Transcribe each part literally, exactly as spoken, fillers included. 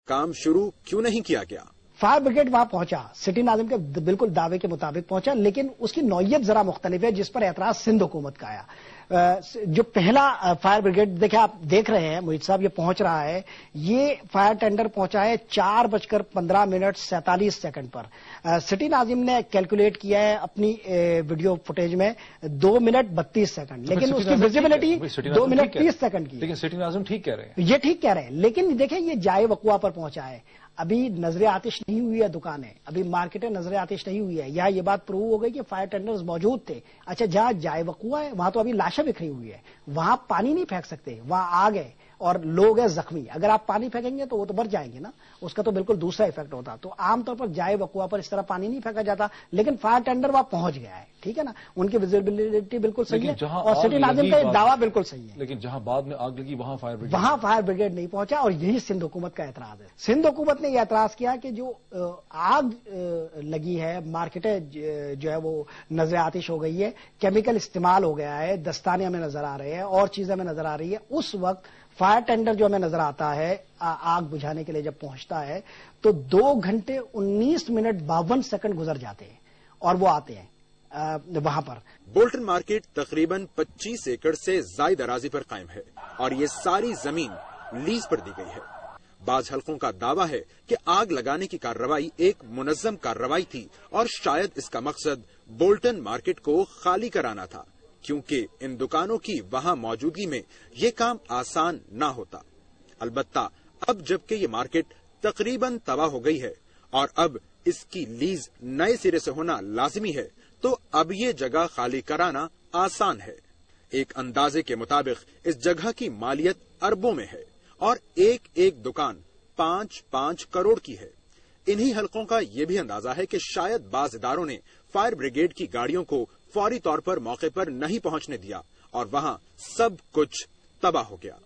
کام شروع کیوں نہیں کیا گیا؟ فائر بریگیڈ وہاں پہنچا، سٹی ناظم کے بالکل دعوے کے مطابق پہنچا، لیکن اس کی نوعیت ذرا مختلف ہے، جس پر اعتراض سندھ حکومت کا آیا۔ جو پہلا فائر بریگیڈ دیکھیں، آپ دیکھ رہے ہیں محیط صاحب، یہ پہنچ رہا ہے، یہ فائر ٹینڈر پہنچا ہے چار بج کر پندرہ منٹ سینتالیس سیکنڈ پر۔ سٹی ناظم نے کیلکولیٹ کیا ہے اپنی ویڈیو فوٹیج میں دو منٹ بتیس سیکنڈ، لیکن اس کی ویزیبلٹی دو منٹ تیس سیکنڈ کی۔ لیکن سٹی ناظم ٹھیک کہہ رہے ہیں، یہ ٹھیک کہہ رہے ہیں، لیکن دیکھیں یہ جائے وقوع پر پہنچا ہے، ابھی نظر آتش نہیں ہوئی ہے دکانیں، ابھی مارکیٹیں نظر آتش نہیں ہوئی ہے، یہاں یہ بات پروو ہو گئی کہ فائر ٹینڈرز موجود تھے۔ اچھا، جہاں جائے وقوع ہے وہاں تو ابھی لاشیں بکھری ہوئی ہے، وہاں پانی نہیں پھینک سکتے، وہاں آگ ہے اور لوگ ہیں زخمی، اگر آپ پانی پھینکیں گے تو وہ تو مر جائیں گے نا، اس کا تو بالکل دوسرا افیکٹ ہوتا۔ تو عام طور پر جائے وقوع پر اس طرح پانی نہیں پھینکا جاتا، لیکن فائر ٹینڈر وہاں پہنچ گیا ہے، ٹھیک ہے نا، ان کی ویزیبلٹی بالکل صحیح ہے اور سٹی ناظم کا یہ دعویٰ بالکل صحیح ہے۔ لیکن جہاں بعد میں آگ لگی وہاں فائر بریگیڈ وہاں فائر بریگیڈ نہیں پہنچا، اور یہی سندھ حکومت کا اعتراض ہے۔ سندھ حکومت نے یہ اعتراض کیا کہ جو آگ لگی ہے، مارکیٹیں جو ہے وہ نظر آتش ہو گئی ہے، کیمیکل استعمال ہو گیا ہے، دستانے ہمیں نظر آ رہے ہیں اور چیزیں ہمیں نظر آ رہی ہے، اس وقت فائر ٹینڈر جو ہمیں نظر آتا ہے آگ بجھانے کے لیے جب پہنچتا ہے تو دو گھنٹے انیس منٹ باون سیکنڈ گزر جاتے ہیں اور وہ آتے ہیں وہاں پر۔ بولٹن مارکیٹ تقریباً پچیس ایکڑ سے زائد اراضی پر قائم ہے اور یہ ساری زمین لیز پر دی گئی ہے۔ بعض حلقوں کا دعویٰ ہے کہ آگ لگانے کی کارروائی ایک منظم کارروائی تھی اور شاید اس کا مقصد بولٹن مارکیٹ کو خالی کرانا تھا، کیونکہ ان دکانوں کی وہاں موجودگی میں یہ کام آسان نہ ہوتا۔ البتہ اب جبکہ یہ مارکیٹ تقریباً تباہ ہو گئی ہے اور اب اس کی لیز نئے سرے سے ہونا لازمی ہے، تو اب یہ جگہ خالی کرانا آسان ہے۔ ایک اندازے کے مطابق اس جگہ کی مالیت اربوں میں ہے اور ایک ایک دکان پانچ پانچ کروڑ کی ہے۔ انہی حلقوں کا یہ بھی اندازہ ہے کہ شاید بعض اداروں نے فائر بریگیڈ کی گاڑیوں کو فوری طور پر موقع پر نہیں پہنچنے دیا اور وہاں سب کچھ تباہ ہو گیا۔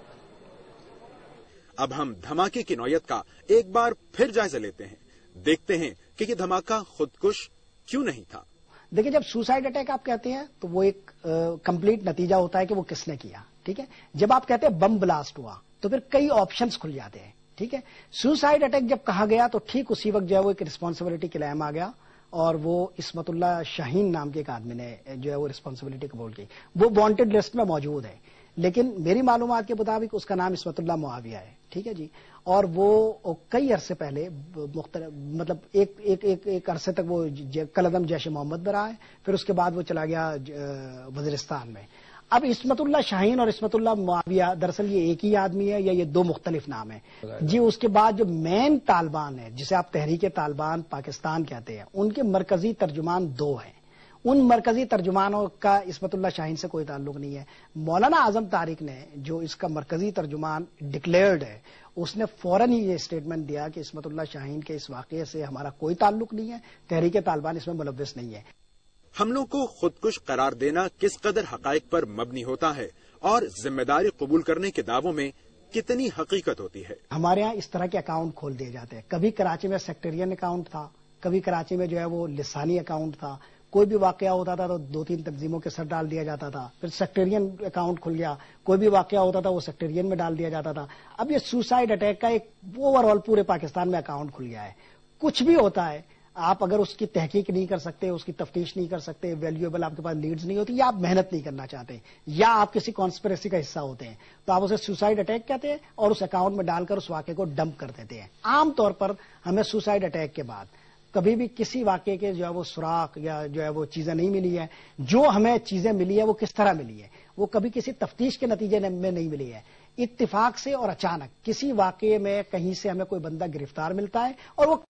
اب ہم دھماکے کی نوعیت کا ایک بار پھر جائزہ لیتے ہیں، دیکھتے ہیں کہ یہ دھماکہ خودکش کیوں نہیں تھا۔ دیکھیں، جب سوسائڈ اٹیک آپ کہتے ہیں تو وہ ایک کمپلیٹ نتیجہ ہوتا ہے کہ وہ کس نے کیا، ٹھیک ہے۔ جب آپ کہتے ہیں بم بلاسٹ ہوا تو پھر کئی آپشنز کھل جاتے ہیں، ٹھیک ہے۔ سوسائڈ اٹیک جب کہا گیا تو ٹھیک اسی وقت جو ہے وہ ایک رسپانسبلٹی کلیم آ گیا اور وہ عصمت اللہ شاہین نام کے ایک آدمی نے جو ہے وہ رسپانسبلٹی قبول کی، وہ وانٹڈ لسٹ میں موجود ہے، لیکن میری معلومات کے مطابق اس کا نام عصمت اللہ معاویہ ہے، ٹھیک ہے جی، اور وہ کئی عرصے پہلے مختلف مطلب ایک ایک ایک ایک عرصے تک وہ کلعدم جیش محمد میں رہا ہے، پھر اس کے بعد وہ چلا گیا وزیرستان میں۔ اب عصمت اللہ شاہین اور عصمت اللہ معاویہ دراصل یہ ایک ہی آدمی ہے یا یہ دو مختلف نام ہیں جی؟ اس کے بعد جو مین طالبان ہے، جسے آپ تحریک طالبان پاکستان کہتے ہیں، ان کے مرکزی ترجمان دو ہیں۔ ان مرکزی ترجمانوں کا عصمت اللہ شاہین سے کوئی تعلق نہیں ہے۔ مولانا اعظم طارق نے جو اس کا مرکزی ترجمان ڈکلیئرڈ ہے، اس نے فوراً ہی یہ اسٹیٹمنٹ دیا کہ عصمت اللہ شاہین کے اس واقعے سے ہمارا کوئی تعلق نہیں ہے، تحریک طالبان اس میں ملوث نہیں ہے۔ حملوں کو خودکش قرار دینا کس قدر حقائق پر مبنی ہوتا ہے اور ذمہ داری قبول کرنے کے دعووں میں کتنی حقیقت ہوتی ہے؟ ہمارے ہاں اس طرح کے اکاؤنٹ کھول دیے جاتے ہیں، کبھی کراچی میں سیکٹرین اکاؤنٹ تھا، کبھی کراچی میں جو ہے وہ لسانی اکاؤنٹ تھا، کوئی بھی واقعہ ہوتا تھا تو دو تین تنظیموں کے سر ڈال دیا جاتا تھا، پھر سیکٹرین اکاؤنٹ کھل گیا، کوئی بھی واقعہ ہوتا تھا وہ سیکٹرین میں ڈال دیا جاتا تھا۔ اب یہ سوسائڈ اٹیک کا ایک اوور آل پورے پاکستان میں اکاؤنٹ کھل گیا ہے۔ کچھ بھی ہوتا ہے، آپ اگر اس کی تحقیق نہیں کر سکتے، اس کی تفتیش نہیں کر سکتے، ویلیویبل آپ کے پاس لیڈز نہیں ہوتی، یا آپ محنت نہیں کرنا چاہتے، یا آپ کسی کانسپریسی کا حصہ ہوتے ہیں، تو آپ اسے سوسائڈ اٹیک کہتے ہیں اور اس اکاؤنٹ میں ڈال کر اس واقعے کو ڈمپ کر دیتے ہیں۔ عام طور پر ہمیں سوسائڈ اٹیک کے بعد کبھی بھی کسی واقعے کے جو ہے وہ سراغ یا جو ہے وہ چیزیں نہیں ملی ہے، جو ہمیں چیزیں ملی ہے وہ کس طرح ملی ہے، وہ کبھی کسی تفتیش کے نتیجے میں نہیں ملی ہے، اتفاق سے اور اچانک کسی واقعے میں کہیں سے ہمیں کوئی بندہ گرفتار ملتا ہے اور وہ